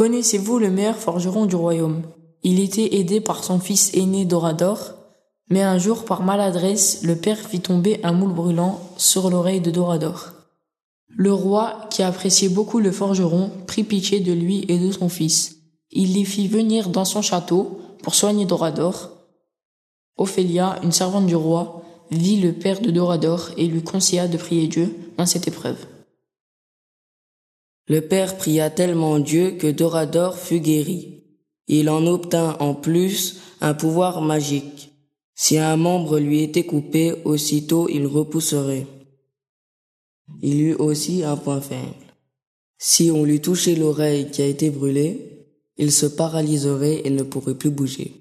Connaissez-vous le meilleur forgeron du royaume? Il était aidé par son fils aîné Dorador, mais un jour, par maladresse, le père fit tomber un moule brûlant sur l'oreille de Dorador. Le roi, qui appréciait beaucoup le forgeron, prit pitié de lui et de son fils. Il les fit venir dans son château pour soigner Dorador. Ophélia, une servante du roi, vit le père de Dorador et lui conseilla de prier Dieu dans cette épreuve. Le père pria tellement Dieu que Dorador fut guéri. Il en obtint en plus un pouvoir magique. Si un membre lui était coupé, aussitôt il repousserait. Il eut aussi un point faible. Si on lui touchait l'oreille qui a été brûlée, il se paralyserait et ne pourrait plus bouger.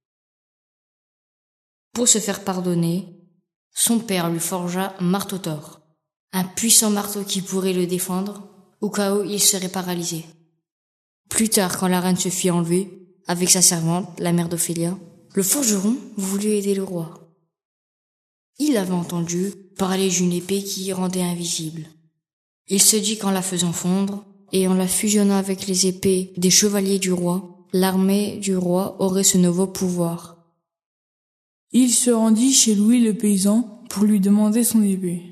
Pour se faire pardonner, son père lui forgea un marteau d'or, un puissant marteau qui pourrait le défendre au cas où il serait paralysé. Plus tard, quand la reine se fit enlever, avec sa servante, la mère d'Ophélia, le forgeron voulut aider le roi. Il avait entendu parler d'une épée qui rendait invisible. Il se dit qu'en la faisant fondre, et en la fusionnant avec les épées des chevaliers du roi, l'armée du roi aurait ce nouveau pouvoir. Il se rendit chez Louis le paysan pour lui demander son épée.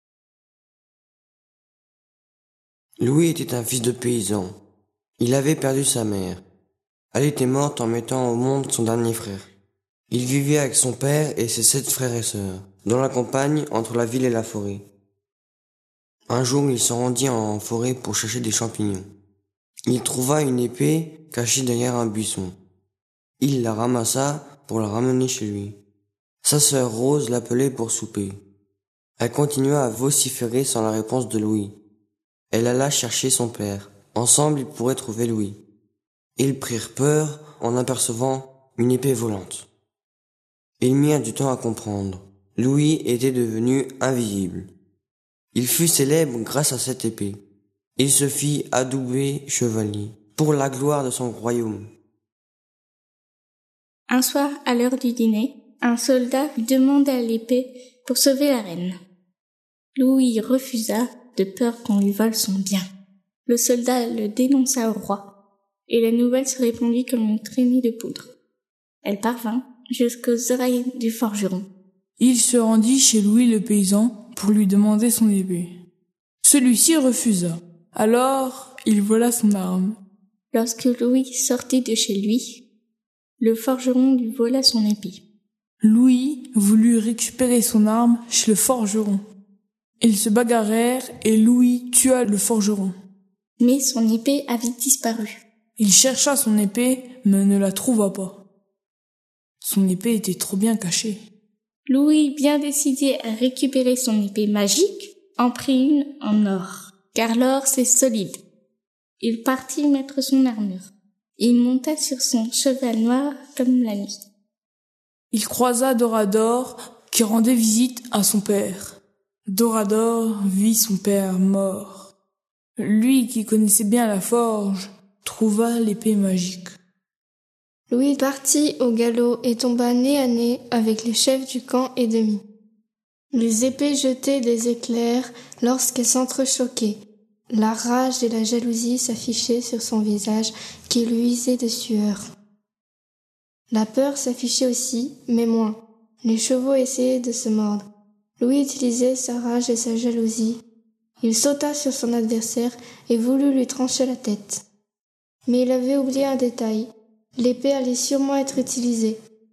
Louis était un fils de paysan. Il avait perdu sa mère. Elle était morte en mettant au monde son dernier frère. Il vivait avec son père et ses 7 frères et sœurs, dans la campagne entre la ville et la forêt. Un jour, il se rendit en forêt pour chercher des champignons. Il trouva une épée cachée derrière un buisson. Il la ramassa pour la ramener chez lui. Sa sœur Rose l'appelait pour souper. Elle continua à vociférer sans la réponse de Louis. Elle alla chercher son père. Ensemble, ils pourraient trouver Louis. Ils prirent peur en apercevant une épée volante. Ils mirent du temps à comprendre. Louis était devenu invisible. Il fut célèbre grâce à cette épée. Il se fit adouber chevalier pour la gloire de son royaume. Un soir, à l'heure du dîner, un soldat demanda l'épée pour sauver la reine. Louis refusa de peur qu'on lui vole son bien. Le soldat le dénonça au roi, et la nouvelle se répandit comme une traînée de poudre. Elle parvint jusqu'aux oreilles du forgeron. Il se rendit chez Louis le paysan pour lui demander son épée. Celui-ci refusa. Alors, il vola son arme. Lorsque Louis sortit de chez lui, le forgeron lui vola son épée. Louis voulut récupérer son arme chez le forgeron. Ils se bagarrèrent et Louis tua le forgeron. Mais son épée avait disparu. Il chercha son épée, mais ne la trouva pas. Son épée était trop bien cachée. Louis, bien décidé à récupérer son épée magique, en prit une en or, car l'or c'est solide. Il partit mettre son armure. Il monta sur son cheval noir comme la nuit. Il croisa Dorador qui rendait visite à son père. Dorador vit son père mort. Lui qui connaissait bien la forge trouva l'épée magique. Louis partit au galop et tomba nez à nez avec les chefs du camp ennemi. Les épées jetaient des éclairs lorsqu'elles s'entrechoquaient. La rage et la jalousie s'affichaient sur son visage qui luisait de sueur. La peur s'affichait aussi, mais moins. Les chevaux essayaient de se mordre. Louis utilisait sa rage et sa jalousie. Il sauta sur son adversaire et voulut lui trancher la tête. Mais il avait oublié un détail. L'épée allait sûrement être utilisée.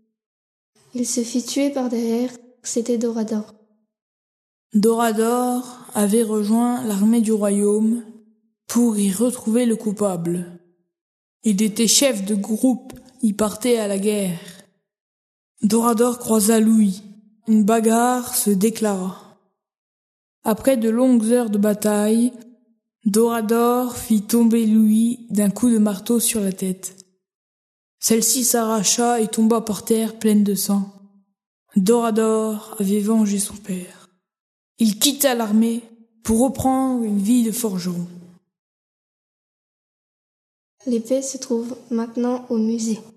Il se fit tuer par derrière, c'était Dorador. Dorador avait rejoint l'armée du royaume pour y retrouver le coupable. Il était chef de groupe, il partait à la guerre. Dorador croisa Louis. Une bagarre se déclara. Après de longues heures de bataille, Dorador fit tomber Louis d'un coup de marteau sur la tête. Celle-ci s'arracha et tomba par terre pleine de sang. Dorador avait vengé son père. Il quitta l'armée pour reprendre une vie de forgeron. L'épée se trouve maintenant au musée.